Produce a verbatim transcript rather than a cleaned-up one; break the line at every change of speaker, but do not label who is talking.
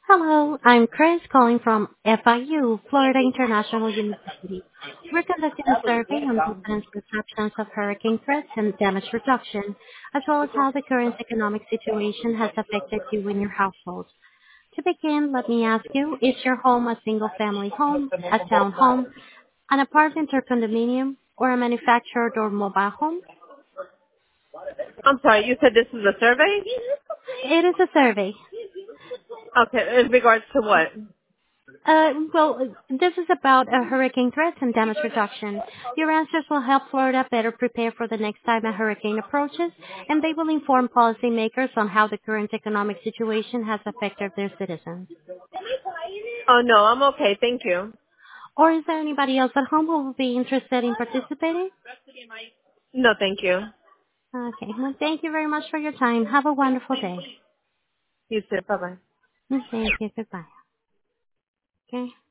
Hello, I'm Chris calling from F I U, Florida International University. We're conducting a survey on residents' perceptions of hurricane threats and damage reduction, as well as how the current economic situation has affected you and your household. To begin, let me ask you, is your home a single-family home, a townhome, an apartment or condominium, or a manufactured or mobile home?
I'm sorry, you said this is a survey?
It is a survey.
Okay, in regards to what?
Uh, well, this is about uh, hurricane threats and damage reduction. Your answers will help Florida better prepare for the next time a hurricane approaches, and they will inform policymakers on how the current economic situation has affected their citizens.
Oh, no, I'm okay, thank you.
Or is there anybody else at home who will be interested in participating?
No, thank you.
Okay, well, thank you very much for your time. Have a wonderful day.
You too, bye-bye.
Thank you. Goodbye. Okay.